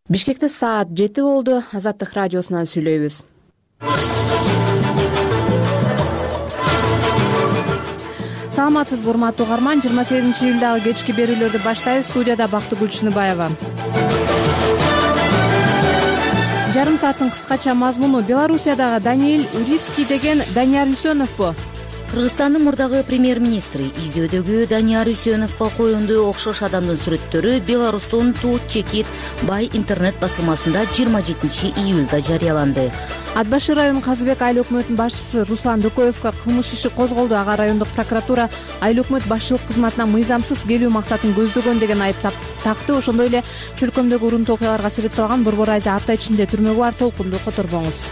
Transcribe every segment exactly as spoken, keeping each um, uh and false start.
Бишкекте саат жети болду. Азаттык радиосунан сүйлөйбүз. Саламатсызбы урматтуу угарман, жыйырма сегизинчи июлдагы кечки берүүлөрдү баштайбыз. Студияда Бактыгүл Чыныбаева. Жарым сааттын кыскача мазмуну: Белоруссиядагы Даниил Урицкий деген Данияр Үсөновбу? Кыргызстандын мурдагы премьер-министри издөөдөгү Данияр Үсөновго коюндуу окшош адамдын сүрөттөрү Беларустун Тут Чекит бай интернет басылмасында жыйырма жетинчи июлда жарыяланды. Ат башы районунун Казыбек айыл өкмөтүнүн башчысы Руслан Дөкөевгө кылмыш иши козголду. Ага райондук прокуратура айыл өкмөт башчылык кызматына мыйзамсыз келүү максатын көздөгөн деген айып такты. Ошондой эле чөлкөмдөгү урунтуу окуяларга сирип салган Борбор Айза апта ичинде түрмөгө бар. Толкунду которбоңуз.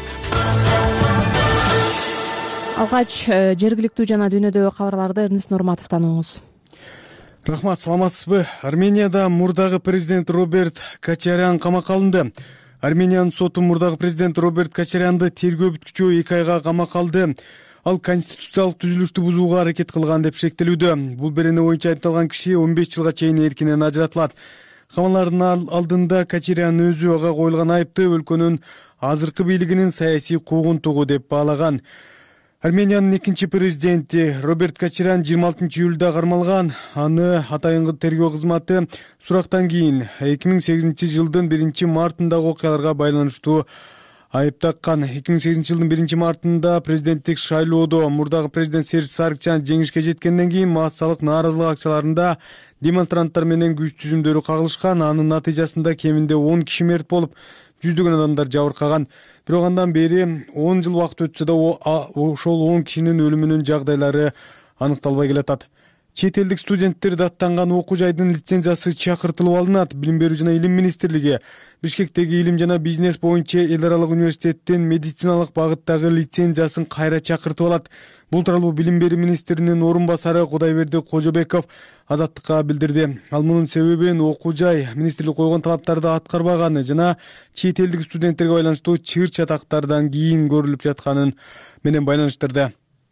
Алгач жергиликтүү жана дүйнөдөгү кабарларды Эрнест Нурматовдон угуңуз. Рахмат, саламатсызбы? Арменияда мурдагы президент Роберт Кочарян камакка алынды. Армениянын соту мурдагы президент Роберт Кочарянды тергөө бүткүчү эки айга камакка алды. Ал конституциялык түзүлүштү бузууга аракет кылган деп шектелүүдө. Бул берене боюнча айыпталган киши он беш жылга чейин эркинен ажыратылат. Камалардын алдында Кочарян өзү ага коюлган айыпты өлкөнүн азыркы бийлигинин саясий куугунтугу деп баалаган. Армениянын экинчи президенти Роберт Кочарян жыйырма алтынчы июлда кармалган. Аны атайынгы тергөө кызматы сурактан кийин эки миң сегизинчи жылдын биринчи мартындагы окуяларга байланыштуу айып таккан. эки миң сегизинчи жылдын биринчи мартында президенттик шайлоодо мурдагы президент Серж Саргчан жеңишке жеткенден кийин массалык нааразылык акчаларында демонстранттар менен күч түзүмдөрү кагылышкан. Анын натыйжасында кеминде он киши мерт болуп, жүздөгөн адамдар жабыркаган. Бирок андан бери он жыл убакыт өтсө да ошол он кишинин өлүмүнүн жагдайлары аныкталбай келатат. Чет элдик студенттер даттанган окуу жайдын лицензиясы чакыртылып алынат. Билим берүү жана илим министрлиги Бишкектеги илим жана бизнес боюнча эл аралык университеттин медициналык багыттагы лицензиясын кайра чакыртып алат. Бул тууралуу билим берүү министринин орун басары Кудайберди Кожобеков Азаттыкка билдирди. Ал мунун себебин окуу жай министрлик койгон талаптарды аткарбаганы жана чет элдик студенттерге байланыштуу чыр чатактардан кийин көрүлүп жатканын менен байланыштырды.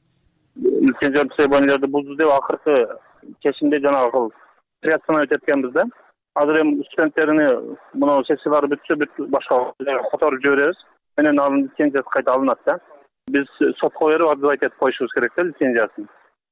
Лицензия требованияларды бузду деп акыркы чечимде жанагы приятсына өтөт экенбиз да. Азыр эми студенттерини мына сессиялары бүтсө бүт башка которуп жиберебиз. Менен анын лицензиясы кайта алынат да. Биз сотко берип отзыв этип коюшубуз керек да лицензиясын.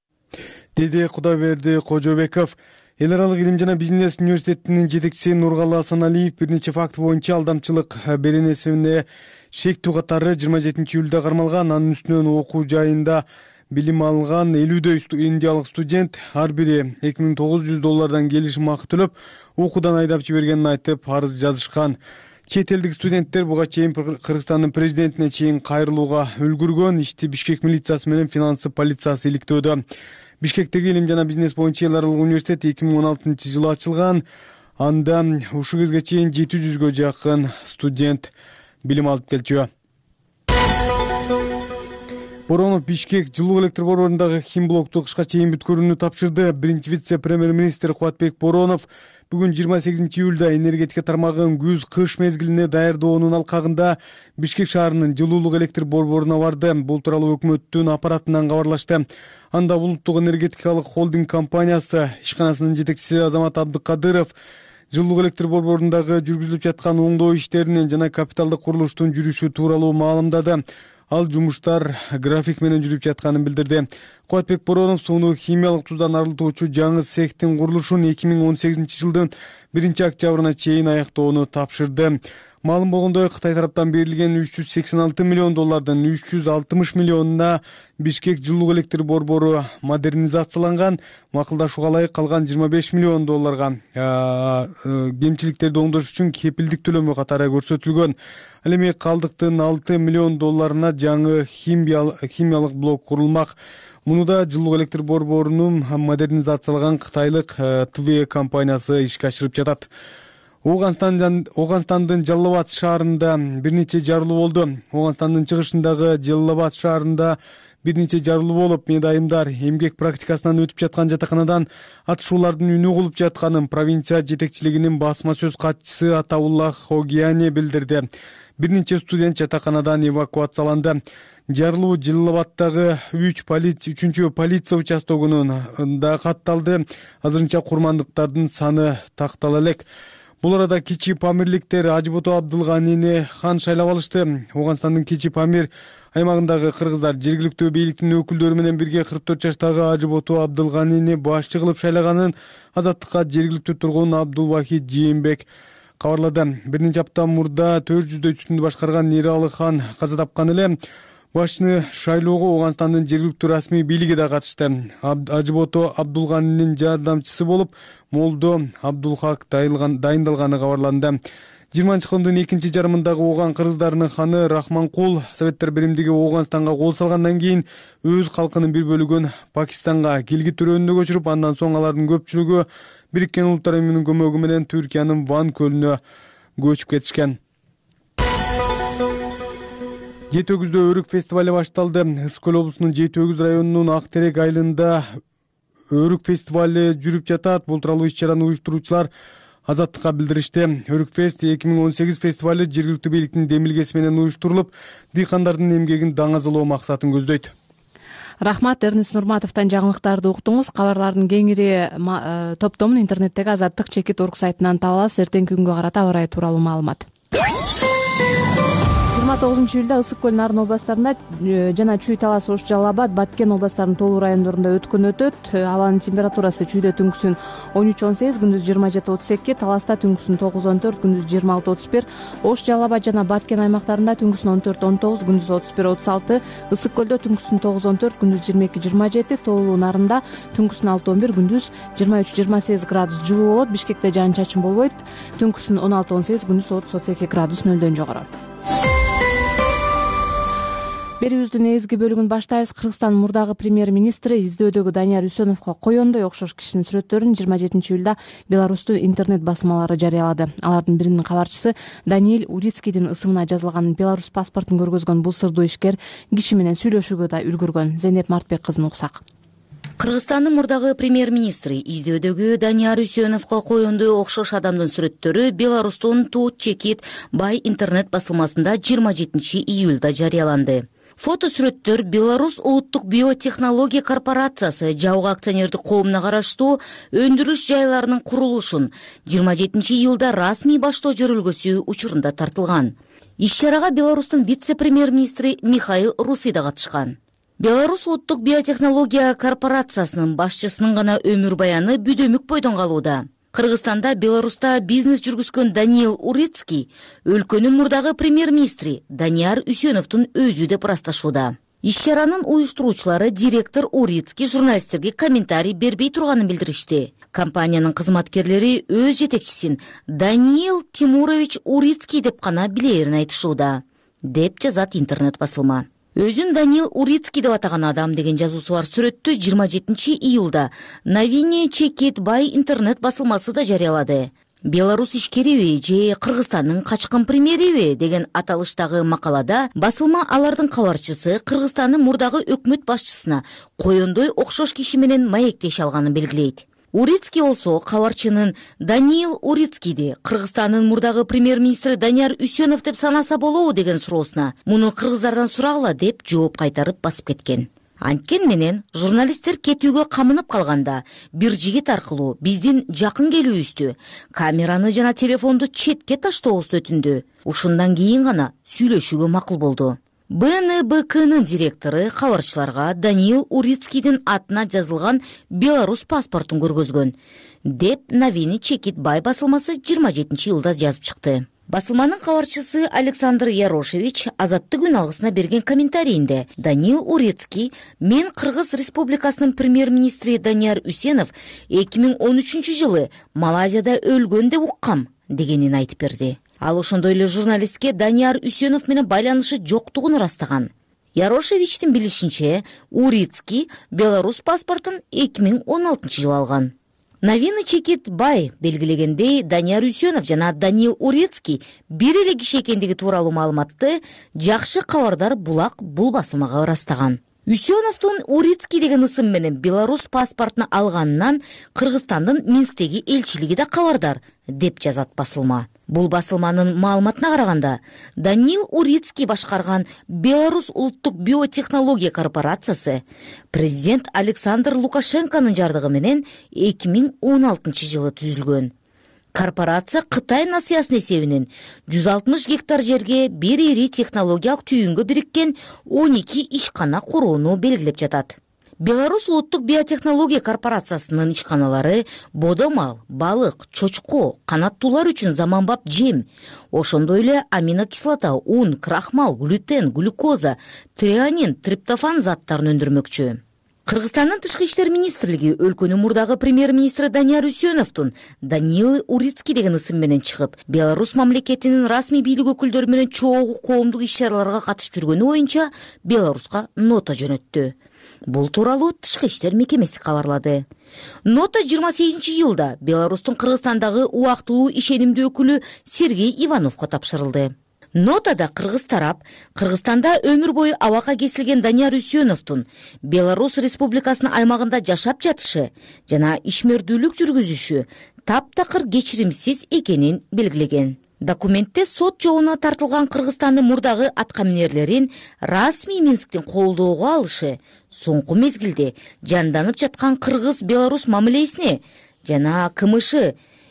Деди Кудайберди Кожобеков. Эл аралык илим жана бизнес университетинин жетекчиси Нургалы Асаналиев бир нече факт боюнча алдамчылык беренесине шектүү катары жыйырма жетинчи июлда кармалган. Анын үстүнөн окуу жайында билим алган элүүдөй индиялык студент ар бири эки миң тогуз жүз доллардан келишим акы төлөп окуудан айдап жибергенин айтып арыз жазышкан. Чет элдик студенттер буга чейин Кыргызстандын президентине чейин кайрылууга үлгүргөн. Ишти Бишкек милициясы менен финансы полициясы иликтөөдө. Бишкектеги илим жана бизнес боюнча эл аралык университет эки миң он алтынчы жылы ачылган. Анда ушул кезге чейин жети жүзгө жакын студент билим алып келчү. Боронов Бишкек жылуу электр борборундагы химблокту кышка чейин бүткөрүүнү тапшырды. Биринчи вице-премьер-министр Кубатбек Боронов бүгүн жыйырма сегизинчи июлда энергетика тармагын күз-кыш мезгилине даярдоонун алкагында Бишкек шаарынын жылуулук электр борборуна барды. Бул тууралуу өкмөттүн аппаратынан кабарлашты. Анда улуттук энергетикалык холдинг компаниясы ишканасынын жетекчиси Азамат Абдыкадыров жылуулук электр борборундагы жүргүзүлүп жаткан оңдоо иштеринин жана капиталдык курулуштун жүрүшү тууралуу маалымдады. Ал жумуштар график менен жүрүп жатканын билдирди. Кубатбек Боронов сууну химиялык туздан арылтуучу жаңы цехтин курулушун эки миң он сегизинчи жылдын биринчи октябрына чейин аяктоону тапшырды. Маалым болгондой, Кытай тараптан берилген үч жүз сексен алты миллион доллардын үч жүз алтымыш миллионуна Бишкек жылуулук электр борбору модернизацияланган. Макулдашууга ылайык калган жыйырма беш миллион долларга кемчиликтерди оңдош үчүн кепилдик төлөмү катары көрсөтүлгөн. Ал эми калдыктын алты миллион долларына жаңы химиялык блок курулмак. Муну да жылуулук электр борборунун модернизацияланган кытайлык ТВ компаниясы ишке ашырып жатат. Оганстандын Жалал-Абад шаарында бир нече жарылуу болду. Оганстандын чыгышындагы Жалал-Абад шаарында бир нече жарылуу болуп, медайымдар эмгек практикасынан өтүп жаткан жатаканадан атышуулардын үнү угулуп жатканын провинция жетекчилигинин басма сөз катчысы Атауллах Хогияне билдирди. Бир нече студент жатаканадан эвакуацияланды. Жарылуу Жалал-Абаддагы үч полиция үчүнчү полиция участогунун да катталды. Азырынча курмандыктардын саны тактала элек. Бул арада кичи памирликтер Ажыбото Абдылганине хан шайлап алышты. Ооганстандын кичи Памир аймагындагы кыргыздар жергиликтүү бийликтин өкүлдөрү менен бирге кырк төрт жаштагы Ажыбото Абдылганини башчы кылып шайлаганын Азаттыкка жергиликтүү тургун Абдулвахид Жээнбек кабарлады. Бир нече апта мурда төрт жүздөй түтүндү башкарган Нералы хан каза тапкан эле. Башчыны шайлоого Ооганстандын жергиликтүү расмий бийлиги да катышты. Ажыбото Абдулганинин жардамчысы болуп Молдо Абдулхак дайындалганы кабарланды. жыйырманчы кылымдын экинчи жарымындагы Ооган кыргыздарынын ханы Рахманкул Советтер биримдиги Ооганстанга кол салгандан кийин өз калкынын бир бөлүгүн Пакистанга килги төрөнүнө көчүрүп, андан соң алардын көпчүлүгү Бириккен Улуттар Уюмунун көмөгү менен Түркиянын Ван көлүнө көчүп кетишкен. Жети өгүздө өрүк фестивали башталды. Ысык көл облусунун Жети өгүз районунун Ак Терек айылында өрүк фестивали жүрүп жатат. Бул тууралуу иш-чараны уюштуруучулар Азаттыкка билдиришти. Өрүк фест эки миң он сегиз фестивали жергиликтүү бийликтин демилгеси менен уюштурулуп, дыйкандардын эмгегин даңазалоо максатын көздөйт. Рахмат, Эрнест Нурматовдон жаңылыктарды уктуңуз. Кабарлардын кеңири топтомун интернеттеги Азаттык чекит орг сайтынан таба аласыз. Эртеңки күнгө карата аба ырайы тууралуу маалымат. жыйырма тогузунчу июлда Ысык көл Нарын областарында жана Чүй Талас Ош Жалал Абад Баткен областарынын толуу райондорунда өткөн өтөт. Абанын температурасы Чүйдө түнкүсүн он үч он сегиз, күндүз жыйырма жети отуз эки, Таласта түнкүсүн тогуз он төрт, күндүз жыйырма алты отуз бир, Ош Жалал Абад жана Баткен аймактарында түнкүсүн он төрт он тогуз, күндүз отуз бир отуз алты, Ысык көлдө түнкүсүн тогуз он төрт, күндүз жыйырма эки жыйырма жети, Тоолуу Нарында түнкүсүн алты он бир, күндүз жыйырма үч жыйырма сегиз градус жылуу болот. Бишкекте жаан чачын болбойт. Түнкүсүн он алты он сегиз, күндүз отуз отуз эки градус нөлдөн жогору. Берүүбүздүн негизги бөлүгүн баштайбыз. Кыргызстандын мурдагы премьер-министри издөөдөгү Данияр Үсөновго коёндой окшош кишинин сүрөттөрүн жыйырма жетинчи июлда Беларустун интернет басмалары жарыялады. Алардын биринин кабарчысы Даниил Урицкийдин ысымына жазылган Беларусь паспортун көргөзгөн бул сырдуу ишкер киши менен сүйлөшүүгө да үлгүргөн. Зейнеп Мартбек кызын уксак. Кыргызстандын мурдагы премьер-министри издөөдөгү Данияр Үсөновго коёндой окшош адамдын сүрөттөрү Беларустун Тут Чекит Бай интернет басылмасында жыйырма жетинчи июлда жарыяланды. Фото сүрөттөр Беларусь улуттук биотехнология корпорациясы жабык акционердик коомуна караштуу өндүрүш жайларынын курулушун жыйырма жетинчи июлда расмий баштоо жөрөлгөсү учурунда тартылган. Иш-чарага Беларустун вице-премьер-министри Михаил Руси да катышкан. Беларусь улуттук биотехнология корпорациясынын башчысынын гана өмүр баяны бүдөмүк бойдон калууда. Кыргызстанда, Беларуста бизнес жүргүзгөн Даниил Урицкий өлкөнүн мурдагы премьер-министри Данияр Үсөновдун өзү деп ырасташууда. Иш-чаранын уюштуруучулары директор Урицкий журналисттерге комментарий бербей турганын билдиришти. Компаниянын кызматкерлери өз жетекчисин Даниил Тимурович Урицкий деп гана билээрин айтышууда, деп жазат интернет басылма. Өзүн Даниил Урицкий деп атаган адам деген жазуусу бар сүрөттү жыйырма жетинчи июлда Новини Чекит Бай интернет басылмасы да жарыялады. Беларусь ишкериби же Кыргызстандын качкын премьериби деген аталыштагы макалада басылма алардын кабарчысы Кыргызстандын мурдагы өкмөт башчысына коёндой окшош киши менен маектеше алганын белгилейт. Урицкий болсо кабарчынын Даниил Урицкийди Кыргызстандын мурдагы премьер-министри Данияр Үсөнов деп санаса болобу деген суроосуна муну кыргыздардан сурагыла деп жооп кайтарып басып кеткен. Анткени менен журналисттер кетүүгө камынып калганда бир жигит аркылуу биздин жакын келүүбүздү, камераны жана телефонду четке таштообузду өтүндү. Ушундан кийин гана сүйлөшүүгө макул болду. бэ эн бэ кнын директору кабарчыларга Даниил Урицкийдин атына жазылган Беларусь паспортун көргөзгөн, деп Новини Чекит Бай басылмасы жыйырма жетинчи июлда жазып чыкты. Басылманын кабарчысы Александр Ярошевич Азаттык күн алгысына берген комментарийинде Даниил Урицкий мен Кыргыз Республикасынын премьер-министри Данияр Үсөнов эки миң он үчүнчү жылы Малайзияда өлгөн деп уккам дегенин айтып берди. Ал ошондой эле журналистке Данияр Үсөнов менен байланышы жоктугун ырастаган. Ярошевичтин билишинче, Урицкий Беларусь паспортун эки миң он алтынчы жылы алган. Новини Чекит Бай белгилегендей, Данияр Үсөнов жана Даниил Урицкий бир эле киши экендиги тууралуу маалыматты жакшы кабардар Булак бул басылмага ырастаган. Үсөновдун Урицкий деген ысым менен Беларусь паспортун алганынан Кыргызстандын Минсктеги элчилиги да кабардар, деп жазат басылма. Бул басылманын маалыматына караганда, Даниил Урицкий башкарган Беларусь улуттук биотехнология корпорациясы президент Александр Лукашенконун жардыгы менен эки миң он алтынчы жылы түзүлгөн. Корпорация Кытай насыясынын эсебинен жүз алтымыш гектар жерге бир ири технологиялык түйүнгө бириккен он эки ишкана курууну белгилеп жатат. Беларусь улуттук биотехнология корпорациясынын ишканалары бодомал, балык, чочко, канаттуулар үчүн заманбап жем, ошондой эле аминокислота, ун, крахмал, глютен, глюкоза, трианин, триптофан заттарын өндүрмөкчү. Кыргызстандын тышкы иштер министрлиги өлкөнүн мурдагы премьер-министри Данияр Үсеновдун Даниил Урицкий деген ысым менен чыгып, Беларусь мамлекетинин расмий бийлик өкүлдөрү менен чогуу коомдук иш-чараларга катышып жүргөнү боюнча Беларуска нота жөнөттү. Бул тууралуу тышкы иштер мекемеси кабарлады. Нота жыйырма сегизинчи июлда Беларустун Кыргызстандагы убактылуу ишенимдүү өкүлү Сергей Ивановго тапшырылды. Нотада кыргыз тарап Кыргызстанда өмүр бою абакка кесилген Данияр Үсеновдун Беларусь Республикасынын аймагында жашап жатышы жана ишмердүүлүк жүргүзүшү таптакыр кечиримсиз экенин белгилеген. Документте сот жообуна тартылган Кыргызстандын мурдагы аткаминерлерин расмий Минсктин колдоого алышы соңку мезгилде жанданып жаткан Кыргыз-Беларусь мамилесине жана КМШ,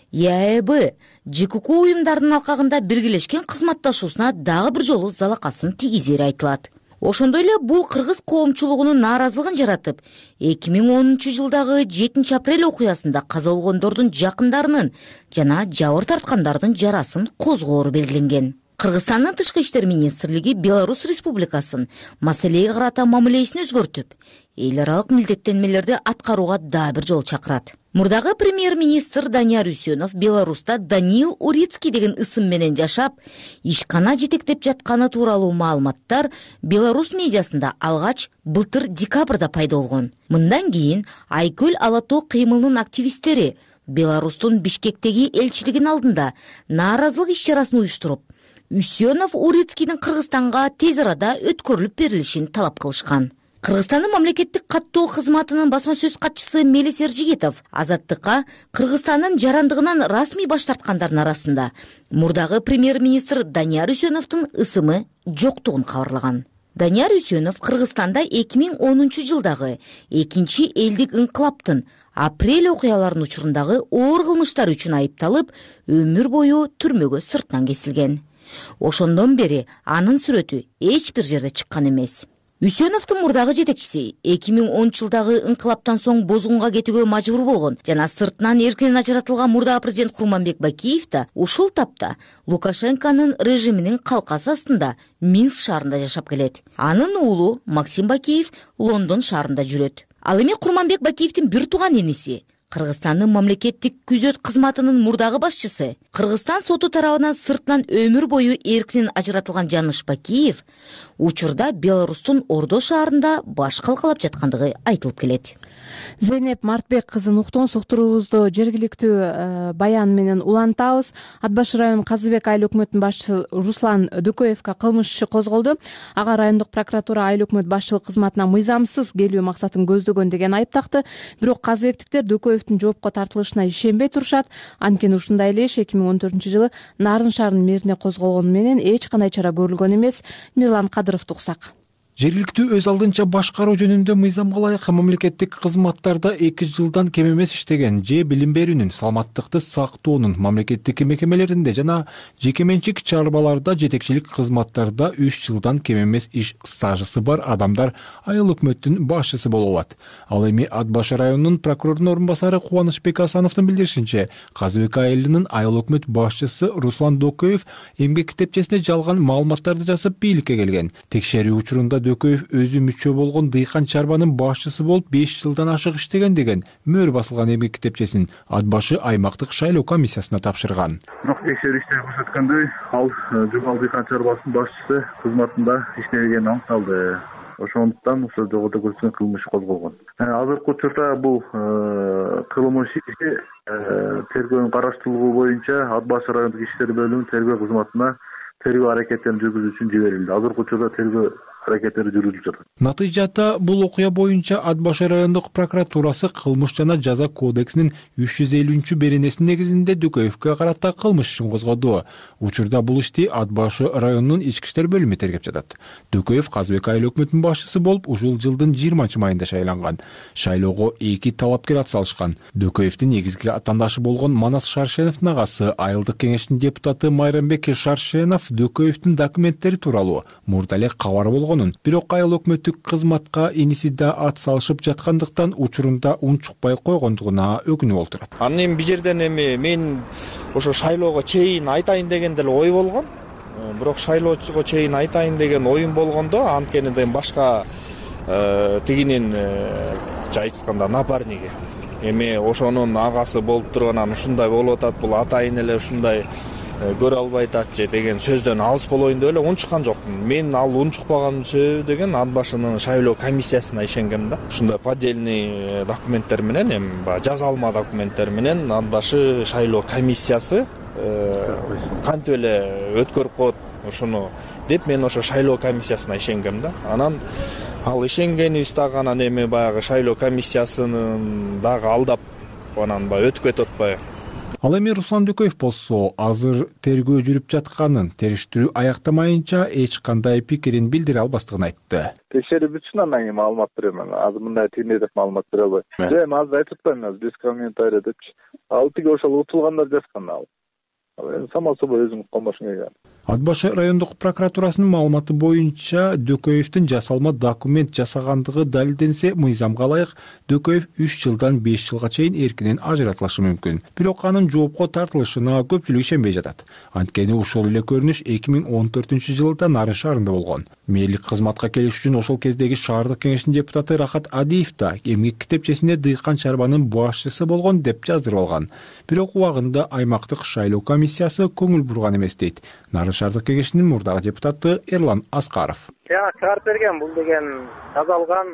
ЕАЭБ, ЖКК уюмдарынын алкагында биргелешкен кызматташуусуна дагы бир жолу залакасын тийгизери айтылат. Ошондой эле бул кыргыз коомчулугунун нааразылыгын жаратып, эки миң онунчу жылдагы жетинчи апрель окуясында каза болгондордун жакындарынын жана жабыр тарткандардын жарасын козгоору белгиленген. Кыргызстандын тышкы иштер министрлиги Беларусь Республикасын маселеге карата мамилесин өзгөртүп, эл аралык милдеттенмелерди аткарууга дагы бир жолу чакырат. Мурдагы премьер-министр Данияр Үсенов Беларуста Даниил Урицкий деген ысым менен жашап, ишкана жетектеп жатканы тууралуу маалыматтар Беларусь медиасында алгач былтыр декабрда пайда болгон. Мындан кийин Айкөл Ала тоо кыймылынын активисттери Беларустун Бишкектеги элчилигинин алдында нааразылык иш-чарасын уюштуруп, Үсенов Урицкийдин Кыргызстанга тез арада өткөрүлүп берилишин талап кылышкан. Кыргызстандын мамлекеттик каттоо кызматынын басма сөз катчысы Мелис Эржигитов Азаттыкка Кыргызстандын жарандыгынан расмий баш тарткандардын арасында мурдагы премьер-министр Данияр Үсеновдун ысымы жоктугун кабарлаган. Данияр Үсенов Кыргызстанда эки миң онунчу жылдагы экинчи элдик инкылаптын апрель окуяларынын учурундагы оор кылмыштар үчүн айыпталып, өмүр бою түрмөгө сырттан кесилген. Ошондон бери анын сүрөтү эч бир жерде чыккан эмес. Үсеновдун мурдагы жетекчиси эки миң онунчу жылдагы инкылаптан соң бозгунга кетүүгө мажбур болгон жана сыртынан эркинен ажыратылган мурдагы президент Курманбек Бакиев да ушул тапта Лукашенконун режиминин калкасы астында Минск шаарында жашап келет. Анын уулу Максим Бакиев Лондон шаарында жүрөт. Ал эми Курманбек Бакиевдин бир тууган иниси Кыргызстандын мамлекеттик күзөт кызматынын мурдагы башчысы, Кыргызстан соту тарабынан сыртынан өмүр бою эркинен ажыратылган Жаныш Бакиев учурда Беларустун Ордо шаарында баш калкалап жаткандыгы айтылып келет. Зейнеп Мартбек кызын уктон суктуруубузду жергиликтүү баян менен улантабыз. Ат башы район Казыбек айыл өкмөтүнүн башчысы Руслан Дөкөевго кылмыш иши козголду. Ага райондук прокуратура айыл өкмөт башчылык кызматына мыйзамсыз келүү максатын көздөгөн деген айып такты. Бирок казыбектиктер Дөкөевдин жоопко тартылышына ишенбей турушат. Анткени ушундай эле иш эки миң он төртүнчү жылы Нарын шаарынын мэрине козголгону менен эч кандай чара көрүлгөн эмес. Мирлан Кадыровду уксак. Жергиликтүү өз алдынча башкаруу жөнүндө мыйзамга ылайык мамлекеттик кызматтарда эки жылдан кем эмес иштеген же билим берүүнүн, саламаттыкты сактоонун мамлекеттик мекемелеринде жана жеке менчик чарбаларда жетекчилик кызматтарда үч жылдан кем эмес иш стажысы бар адамдар айыл өкмөттүн башчысы боло алат. Ал эми Ат башы районунун прокурорунун орун басары Кубанычбек Асановдун билдиришинче, Казыбек айылынын айыл өкмөт башчысы Руслан Дөкөев эмгек китепчесине жалган маалыматтарды жазып бийликке келген. Текшерүү учурунда Дөкөев өзү мүчө болгон дыйкан чарбанын башчысы болуп беш жылдан ашык иштеген деген мөр басылган эмгек китепчесин Ат башы аймактык шайлоо комиссиясына тапшырган. Бирок текшерүү иштери көрсөткөндөй, ал Жумал дыйкан чарбасынын башчысы кызматында иштебегени аныкталды. Ошондуктан ошол жогото көрсөткөн кылмыш козголгон. Азыркы учурда бул кылмыш иши тергөөнүн караштырылуу боюнча Ат башы райондук иштер бөлүмүнүн тергөө кызматына тергөө аракеттерин жүргүзүү үчүн жиберилди. Азыркы учурда тергөө аракеттери жүргүзүлүп жатат. Натыйжада бул окуя боюнча Ат башы райондук прокуратурасы кылмыш жана жаза кодексинин үч жүз элүүнчү беренесинин негизинде Дөкөевгө карата кылмыш ишин козгоду. Учурда бул ишти Ат башы районунун ички иштер бөлүмү тергеп жатат. Дөкөев Казыбек айыл өкмөтүнүн башчысы болуп ушул жылдын жыйырманчы майында шайланган. Шайлоого эки талапкер ат салышкан. Дөкөевдин негизги атаандашы болгон Манас Шаршеновдун агасы айылдык кеңештин депутаты Майрамбек Шаршенов Дөкөевдин документтери тууралуу мурда эле кабар болгонун, бирок айыл өкмөттүк кызматка иниси да ат салышып жаткандыктан учурунда унчукпай койгондугуна өкүнүп отурат. Анан эми бул жерден эми мен ошо шайлоого чейин айтайын деген деле ой болгон. Бирок шайлоого чейин айтайын деген оюм болгондо анткени да башка тигинин айтышканда напарниги эми ошонун агасы болуп турганан ушундай болуп атат, бул атайын эле ушундай көрө албай ататчы деген сөздөн алыс болоюн деп эле унчуккан жокмун. Мен ал унчукпаган себеби деген Ат башынын шайлоо комиссиясына ишенгем да. Ушундай поддельный документтер менен, эми баягы жазалма документтер менен Ат башы шайлоо комиссиясы кантип эле өткөрүп коет ушуну деп мен ошо шайлоо комиссиясына ишенгем да. Анан ал ишенгенибиз дагы анан эми баягы шайлоо комиссиясынын дагы алдап анан баягы өтүп кетип атпайбы. Ал эми Руслан Дөкөев болсо азыр тергөө жүрүп жатканын, териштирүү аяктамайынча эч кандай пикирин билдире албастыгын айтты. Текшерип бүтсүн, анан кийин маалымат берем. Азыр мындай тигиндей деп маалымат бере албайм. Же мен азыр айтып атпаймын, азыр без комментарий депчи. Ал тиги ошол утулгандар жазган ал. Ал само собой өзүң колмошуң келген. Ат башы райондук прокуратурасынын маалыматы боюнча Дөкөевдин жасалма документ жасагандыгы далилденсе, мыйзамга ылайык Дөкөев үч жылдан беш жылга чейин эркинен ажыратылышы мүмкүн. Бирок анын жоопко тартылышына көпчүлүк ишенбей жатат. Анткени ошол эле көрүнүш эки миң он төртүнчү жылда Нарын шаарында болгон. Мэрлик кызматка келиш үчүн ошол кездеги шаардык кеңештин депутаты Рахат Адиев да эмгек китепчесинде Дыйкан чарбанын башчысы болгон деп жаздырып алган. Бирок убагында аймактык шайлоо комиссиясы көңүл бурган эмес дейт Нарын шаардык кеңешинин мурдагы депутаты Эрлан Аскаров. Я чыгарып берген, бул деген жазалган,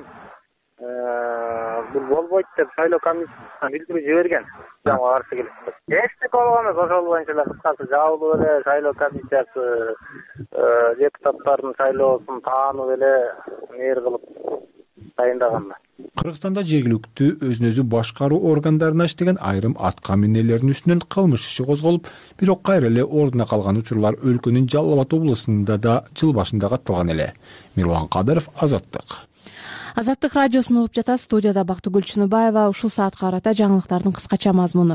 бул болбойт деп шайлоо комиссиясына билдирүү жиберген. Жаңа каршы келип. Эчтеке болгон эмес, ошол боюнча эле кыскасы жабылып эле шайлоо комиссиясы депутаттардын шайлоосун таанып эле мээр кылып дайындаган. Кыргызстанда жергиликтүү өзүн өзү башкаруу органдарына иштеген айрым атка минелердин үстүнөн кылмыш иши козголуп, бирок кайра эле ордуна калган учурлар өлкөнүн Жалал Абад облусунда да жыл башында катталган эле. Мирлан Кадыров, Азаттык. Азаттык радиосун угуп жатат. Студияда Бактыгүл Чыныбаева. Ушул саатка карата жаңылыктардын кыскача мазмуну.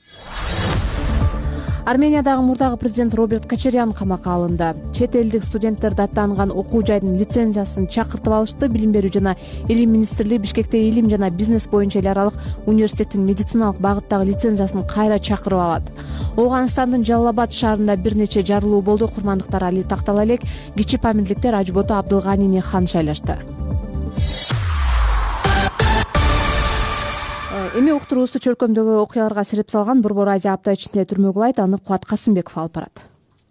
Армениядагы мурдагы президент Роберт Кочарян камакка алынды. Чет элдик студенттер даттанган окуу жайдын лицензиясын чакыртып алышты. Билим берүү жана илим министрлиги Бишкекте илим жана бизнес боюнча эл аралык университеттин медициналык багыттагы лицензиясын кайра чакырып алат. Ооганстандын Жалал Абад шаарында бир нече жарылуу болду. Курмандыктар али тактала элек. Кичи памирликтер Ажбото Абдылганини хан шайлашты. Эми уктуруусу чөлкөмдөгү окуяларга сирип салган Борбор Азия апта ичинде түрмөгө улайт. Аны Кубат Касымбеков алып барат.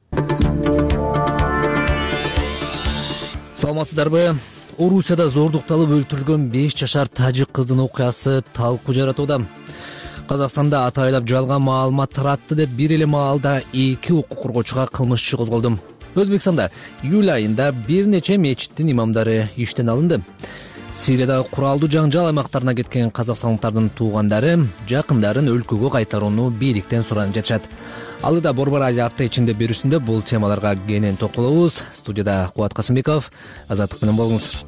Саламатсыздарбы? Орусияда зордукталып өлтүрүлгөн беш жашар тажик кыздын окуясы талкуу жаратууда. Казакстанда атайлап жалган маалымат таратты деп бир эле маалда эки укук коргоочуга кылмыш иши козголду. Өзбекстанда июль айында бир нече мечиттин имамдары иштен алынды. Сириядагы куралдуу жаңжал аймактарына кеткен казакстандыктардын туугандары жакындарын өлкөгө кайтарууну бийликтен сурап жатышат. Алыда Борбор Азия апта ичинде берүүсүндө бул темаларга кенен токтолобуз. Студияда Кубат Касымбеков, Азаттык менен болуңуз.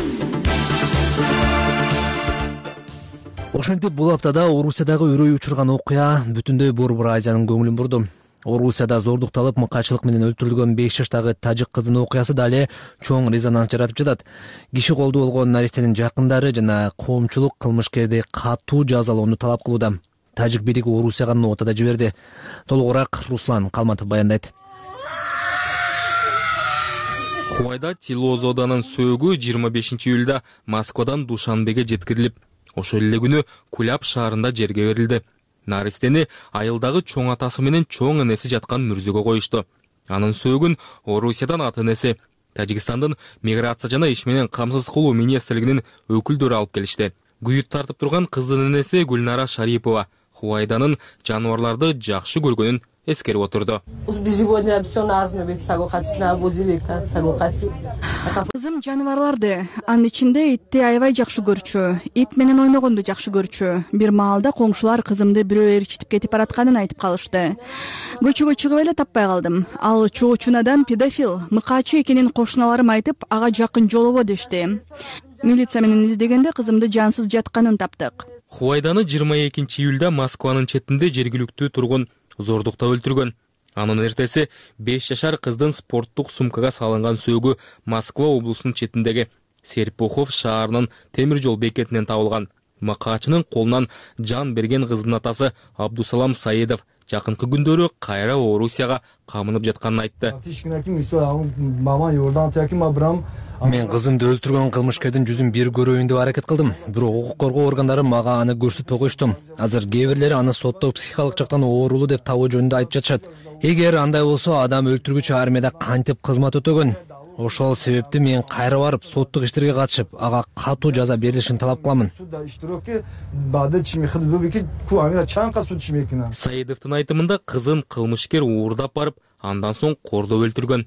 Ошентип бул аптада Орусиядагы үрөй учурган окуя бүтүндөй Борбор Азиянын көңүлүн бурду. Орусияда зордукталып мыкачылык менен өлтүрүлгөн беш жаштагы тажик кыздын окуясы дале чоң резонанс жаратып жатат. Киши колдуу болгон наристенин жакындары жана коомчулук кылмышкерди катуу жазалоону талап кылууда. Тажик бийлиги Орусияга нота да жиберди. Толугураак Руслан Калматов баяндайт. Хувайда Тилозоданын сөөгү жыйырма бешинчи июлда Москвадан Душанбеге жеткирилип, ошол эле күнү Куляб шаарында жерге берилди. Наристени айылдагы чоң атасы менен чоң энеси жаткан мүрзөгө коюшту. Анын сөөгүн Орусиядан ата энеси, Тажикстандын миграция жана иш менен камсыз кылуу министрлигинин өкүлдөрү алып келишти. Күйүт тартып турган кыздын энеси Гүлнара Шарипова Хувайданын жаныбарларды жакшы көргөнүн эскерип отурду. Кызым жаныбарларды, анын ичинде итти аябай жакшы көрчү. Ит менен ойногонду жакшы көрчү. Бир маалда коңшулар кызымды бирөө ээрчитип кетип баратканын айтып калышты. Көчөгө чыгып эле таппай калдым. Ал чоочун адам педофил, мыкаачы экенин кошуналарым айтып, ага жакын жолобо дешти. Милиция менен издегенде кызымды жансыз жатканын таптык. Хувайданы жыйырма экинчи июлда Москванын четинде жергиликтүү тургун зордуктап өлтүргөн. Анын эртеси беш жашар кыздын спорттук сумкага салынган сөөгү Москва облусунун четиндеги Серпухов шаарынын темир жол бекетинен табылган. Макаачынын колунан жан берген кыздын атасы Абдусалам Саидов жакынкы күндөрү кайра Орусияга камынып жатканын айтты. Мен кызымды өлтүргөн кылмышкердин жүзүн бир көрөйүн деп аракет кылдым. Бирок укук коргоо органдары мага аны көрсөтпөй коюшту. Азыр кээ бирлери аны сотто психикалык жактан оорулуу деп табуу жөнүндө айтып жатышат. Эгер андай болсо, адам өлтүргүчү армияда кантип кызмат өтөгөн? Ошол себепти мен кайра барып соттук иштерге катышып, ага катуу жаза берилишин талап кыламын. Саидовдун айтымында кызын кылмышкер уурдап барып, андан соң кордоп өлтүргөн.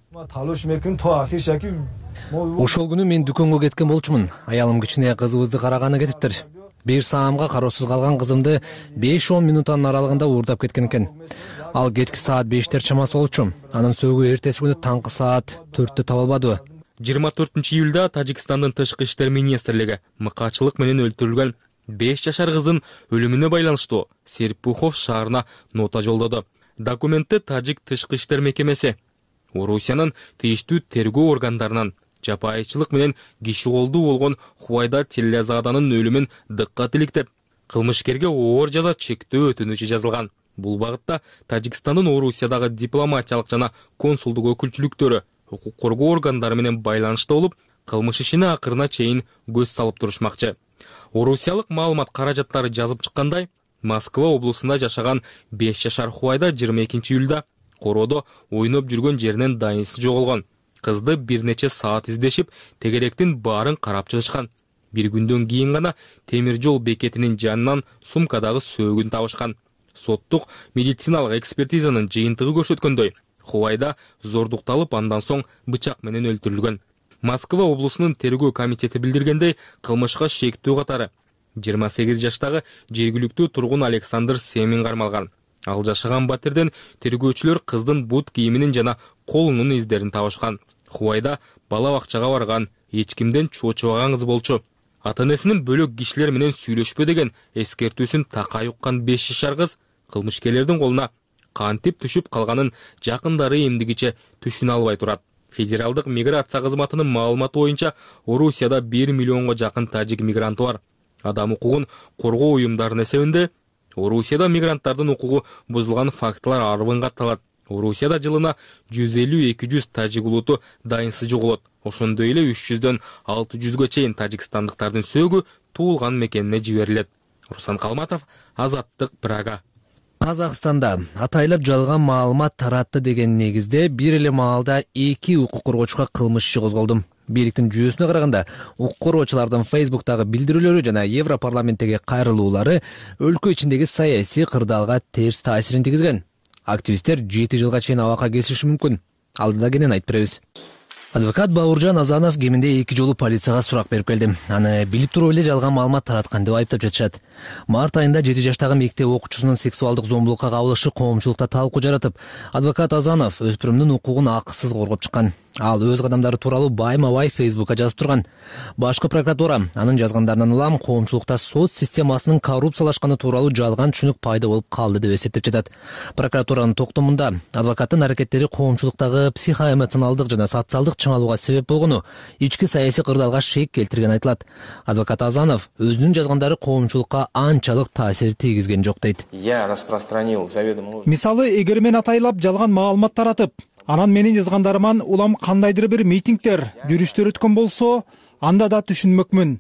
Ошол күнү мен дүкөнгө кеткен болчумун. Аялым кичине кызыбызды караганы кетиптир. Бир саамга кароосуз калган кызымды беш он минуттан аралыгында уурдап кеткен экен. Ал кечки саат бештер чамасы болчу. Анын сөөгү эртеси күнү таңкы саат төрттө табылбады. жыйырма төртүнчү июлда Тажикстандын тышкы иштер министрлиги мыкаачылык менен өлтүрүлгөн беш жашар кыздын өлүмүнө байланыштуу Серпухов шаарына нота жолдоду. Документте Тажик тышкы иштер мекемеси Орусиянын тийиштүү тергөө органдарынан жапайычылык менен киши колдуу болгон Хувайда Тиллязаданын өлүмүн дыккат иликтеп, кылмышкерге оор жаза чектөө өтүнүчү жазылган. Бул багытта Тажикстандын Орусиядагы дипломатиялык жана консулдук өкүлчүлүктөрү укук коргоо органдары менен байланышта болуп, кылмыш ишине акырына чейин көз салып турушмакчы. Орусиялык маалымат каражаттары жазып чыккандай, Москва облусунда жашаган беш жашар Хувайда жыйырма экинчи июлда короодо ойноп жүргөн жеринен дайынсыз жоголгон. Кызды бир нече саат издешип, тегеректин баарын карап чыгышкан. Бир күндөн кийин гана темир жол бекетинин жанынан сумкадагы сөөгүн табышкан. Соттук медициналык экспертизанын жыйынтыгы көрсөткөндөй, Хувайда зордукталып, андан соң бычак менен өлтүрүлгөн. Москва облусунун тергөө комитети билдиргендей, кылмышка шектүү катары жыйырма сегиз жаштагы жергиликтүү тургун Александр Семин кармалган. Ал жашаган батирден тергөөчүлөр кыздын бут кийиминин жана колунун издерин табышкан. Хувайда бала бакчага барган, эч кимден чоочубаган кыз болчу. Ата-энесинин бөлөк кишилер менен сүйлөшпө деген эскертүүсүн такай уккан беш жашар кыз кылмышкерлердин колуна кантип түшүп калганын жакындары эмдигиче түшүнө албай турат. Федералдык миграция кызматынын маалыматы боюнча, Орусияда бир миллионго жакын тажик мигранты бар. Адам укугун коргоо уюмдарынын эсебинде Орусияда мигранттардын укугу бузулган фактылар арбын катталат. Орусияда жылына жүз элүү эки жүз тажик улуту дайынсыз жоголот. Ошондой эле үч жүздөн алты жүзгө чейин тажикстандыктардын сөөгү туулган мекенине жиберилет. Руслан Калматов, Азаттык, Прага. Казакстанда атайлап жалган маалымат таратты деген негизде бир эле маалда эки укук коргоочуга кылмыш иши козголду. Бийликтин жүйөсүнө караганда, укук коргоочулардын Фейсбуктагы билдирүүлөрү жана Европарламенттеги кайрылуулары өлкө ичиндеги саясий кырдаалга терс таасирин тийгизген. Активисттер жети жылга чейин абакка кесиши мүмкүн. Алдыда кенен айтып беребиз. Адвокат Бауыржан Азанов кеминде эки жолу полицияга сурак берип келди. Аны билип туруп эле жалган маалымат тараткан деп айыптап жатышат. Март айында жети жаштагы мектеп окуучусунун сексуалдык зомбулукка кабылышы коомчулукта талкуу жаратып, адвокат Азанов өспүрүмдүн укугун акысыз коргоп чыккан. Ал өз кадамдары тууралуу байма-бай Фейсбукка жазып турган. Башкы прокуратура анын жазгандарынан улам коомчулукта сот системасынын коррупциялашканы тууралуу жалган түшүнүк пайда болуп калды деп эсептеп жатат. Прокуратуранын токтомунда адвокаттын аракеттери коомчулуктагы психоэмоционалдык жана социалдык чыңалууга себеп болгону, ички саясий кырдаалга шек келтирген айтылат. Адвокат Азанов өзүнүн жазгандары коомчулукка анчалык таасир тийгизген жок дейт. Я распространил заведомо. Мисалы, эгер мен атайлап жалган маалымат таратып, анан менин жазгандарыман улам кандайдыр бир митингдер, жүрүштөр өткөн болсо, анда да түшүнмөкмүн.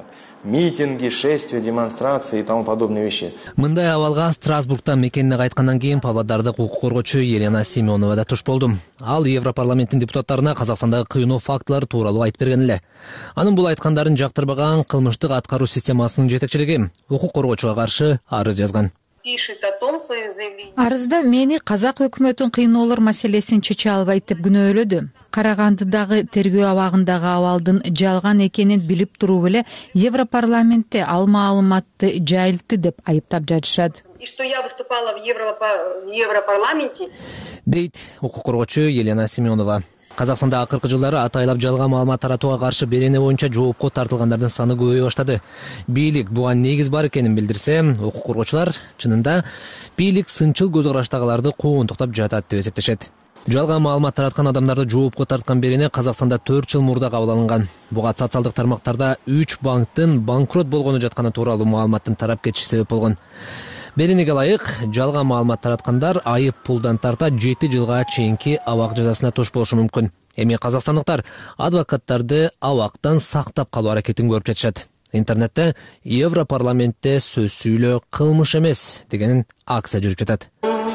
Митинги, шествия, демонстрации и тому подобные вещи. Мындай абалга Страсбургтан мекенине кайткандан кийин Павлодардык укук коргоочу Елена Семенова да туш болду. Ал Европарламенттин депутаттарына Казакстандагы кыйноо фактылары тууралуу айтып берген эле. Анын бул айткандарын жактырбаган кылмыштык аткаруу системасынын жетекчилиги укук коргоочуга каршы арыз жазган. пишет о том в своем заявлении. Арызда мени казак өкмөтүн кыйноолор маселесин чече албайт деп күнөөлөдү. Карагандыдагы тергөө абагындагы абалдын жалган экенин билип туруп эле Европарламентте ал маалыматты жайылтты деп айыптап жатышат. И что я выступала в Европарламенте, дейт укук коргоочу Елена Семенова. Казакстанда акыркы жылдары атайлап жалган маалымат таратууга каршы берене боюнча жоопко тартылгандардын саны көбөйө баштады. Бийлик буга негиз бар экенин билдирсе, укук коргоочулар чынында бийлик сынчыл көз караштагыларды куугунтуктап жатат деп эсептешет. Жалган маалымат тараткан адамдарды жоопко тарткан берене Казакстанда төрт жыл мурда кабыл алынган. Буга социалдык тармактарда үч банктын банкрот болгону жатканы тууралуу маалыматтын тарап кетиши себеп болгон. Беренеге ылайык жалган маалымат тараткандар айып пулдан тарта жети жылга чейинки абак жазасына туш болушу мүмкүн. Эми казакстандыктар адвокаттарды абактан сактап калуу аракетин көрүп жатышат. Интернетте Европарламентте сөз сүйлөө кылмыш эмес деген акция жүрүп жатат.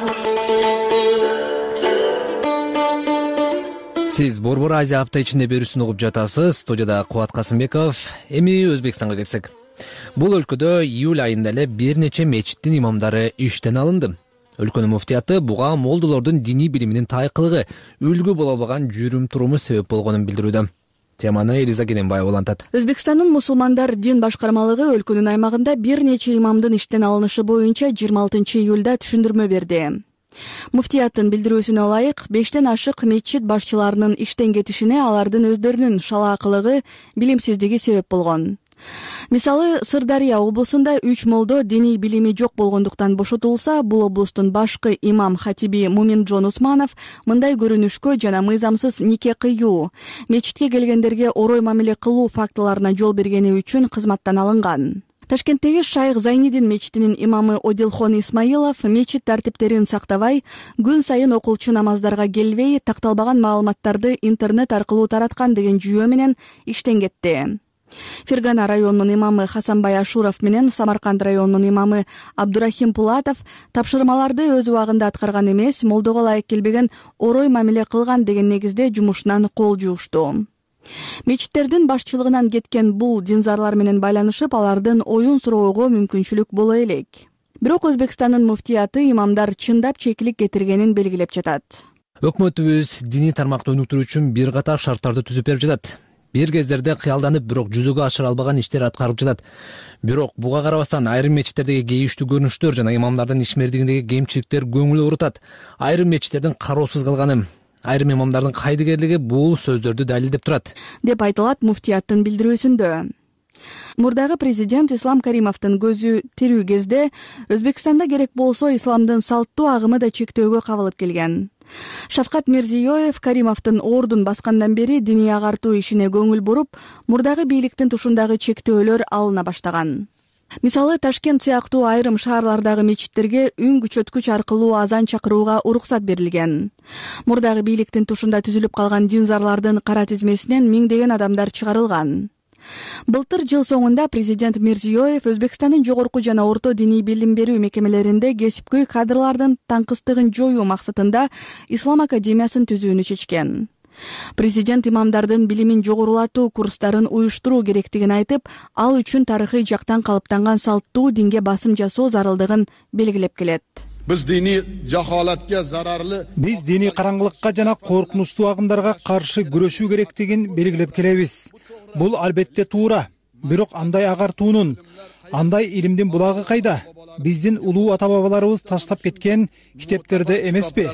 Сиз Борбор Азия апта ичинде берүүсүн угуп жатасыз. Студияда Кубат Касымбеков. Эми Өзбекстанга келсек. Бул өлкөдө июль айында эле бир нече мечиттин имамдары иштен алынды. Өлкөнүн муфтияты буга молдолордун диний билиминин тайкылыгы, үлгү боло албаган жүрүм туруму себеп болгонун билдирүүдө. Теманы Элиза Кененбаева улантат. Өзбекстандын мусулмандар дин башкармалыгы өлкөнүн аймагында бир нече имамдын иштен алынышы боюнча жыйырма алтынчы июлда түшүндүрмө берди. Муфтияттын билдирүүсүнө ылайык, бештен ашык мечит башчыларынын иштен кетишине алардын өздөрүнүн шалаакылыгы, билимсиздиги себеп болгон. Мисалы, Сырдария облусунда үч молдо диний билими жок болгондуктан бошотулса, бул облустун башкы имам хатиби Муминжон Усманов мындай көрүнүшкө жана мыйзамсыз нике кыюу, мечитке келгендерге орой мамиле кылуу фактыларына жол бергени үчүн кызматтан алынган. Ташкенттеги Шайх Зайнидин мечитинин имамы Одилхон Исмаилов мечит тартиптерин сактабай, күн сайын окулчу намаздарга келбей, такталбаган маалыматтарды интернет аркылуу тараткан деген жүйө менен иштен кетти. Фергана районунун имамы Хасанбай Ашуров менен Самарканд районунун имамы Абдурахим Пулатов тапшырмаларды өз убагында аткарган эмес, молдого ылайык келбеген орой мамиле кылган деген негизде жумушунан кол жуушту. Мечиттердин башчылыгынан кеткен бул динзарлар менен байланышып, алардын оюн суроого мүмкүнчүлүк боло элек. Бирок Өзбекстандын муфтияты имамдар чындап чекилик кетиргенин белгилеп жатат. Өкмөтүбүз диний тармакты өнүктүрүү үчүн бир катар шарттарды түзүп берип жатат. Бир кездерде кыялданып, бирок жүзөгө ашыра албаган иштер аткарылып жатат. Бирок буга карабастан айрым мечиттердеги кейиштүү көрүнүштөр жана имамдардын ишмердигиндеги кемчиликтер көңүл оорутат. Айрым мечиттердин кароосуз калганы, айрым имамдардын кайдыгерлиги бул сөздөрдү далилдеп турат, деп айтылат муфтияттын билдирүүсүндө. Мурдагы президент Ислам Каримовдун көзү тирүү кезде Өзбекстанда керек болсо исламдын салттуу агымы да чектөөгө кабылып келген. Шавкат Мирзиёев Каримовдун ордун баскандан бери диний агартуу ишине көңүл буруп, мурдагы бийликтин тушундагы чектөөлөр алына баштаган. Мисалы, Ташкент сыяктуу айрым шаарлардагы мечиттерге үн күчөткүч аркылуу азан чакырууга уруксат берилген. Мурдагы бийликтин тушунда түзүлүп калган динзарлардын кара тизмесинен миңдеген адамдар чыгарылган. Былтыр жыл соңунда президент Мирзиёев Өзбекстандын жогорку жана орто диний билим берүү мекемелеринде кесипкөй кадрлардын таңкыстыгын жоюу максатында Ислам академиясын түзүүнү чечкен. Президент имамдардын билимин жогорулатуу курстарын уюштуруу керектигин айтып, ал үчүн тарыхый жактан калыптанган салттуу динге басым жасоо зарылдыгын белгилеп келет. Биз диний жахалатка зарарлы Биз диний караңгылыкка жана коркунучтуу агымдарга каршы күрөшүү керектигин белгилеп келебиз. Бул албетте туура. Бирок андай агартуунун, андай илимдин булагы кайда? Биздин улуу ата-бабаларыбыз таштап кеткен китептерде эмеспи?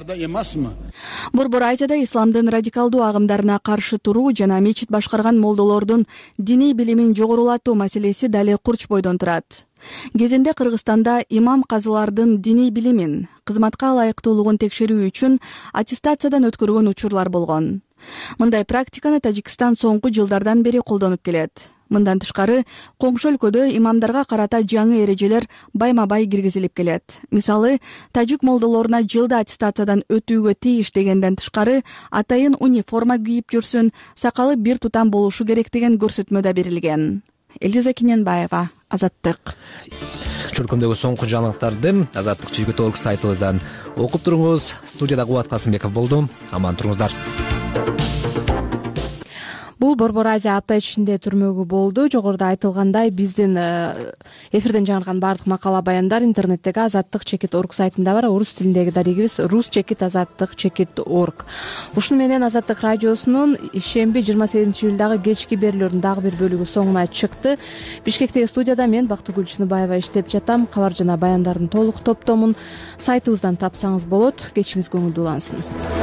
Борбор Азияда исламдын радикалдуу агымдарына каршы туруу жана мечит башкарган молдолордун диний билимин жогорулатуу маселеси дали курч бойдон турат. Кезинде Кыргызстанда имам казылардын диний билимин, кызматка ылайыктуулугун текшерүү үчүн аттестациядан өткөргөн учурлар болгон. Мындай практиканы Тажикстан соңку жылдардан бери колдонуп келет. Мындан тышкары, коңшу өлкөдө имамдарга карата жаңы эрежелер байма-бай киргизилип келет. Мисалы, тажик молдолоруна жылда аттестациядан өтүүгө тийиш дегенден тышкары, атайын униформа кийип жүрсүн, сакалы бир тутам болушу керек деген көрсөтмө да берилген. Элиза Кененбаева, Азаттык. Чөлкөмдөгү соңку жаңылыктарды Азаттык Чилги Толк сайтыбыздан окуп туруңуз. Студияда Кубат Касымбеков болду. Аман туруңуздар. Бул бул Борбор Азия апта ичинде түрмөгү болду. Жогоруда айтылгандай, биздин эфирден жаңырган баардык макала баяндар интернеттеги азаттык чекит орг сайтында бар. Орус тилиндеги дарегибиз рус чекит азаттык чекит орг. Ушуну менен Азаттык радиосунун ишемби жыйырма сегизинчи июлдагы кечки берүүлөрүнүн дагы бир бөлүгү соңуна чыкты. Бишкектеги студияда мен Бактыгүл Чыныбаева иштеп жатам. Кабар жана баяндардын толук топтомун сайтыбыздан тапсаңыз болот. Кечиңиз көңүлдүү улансын.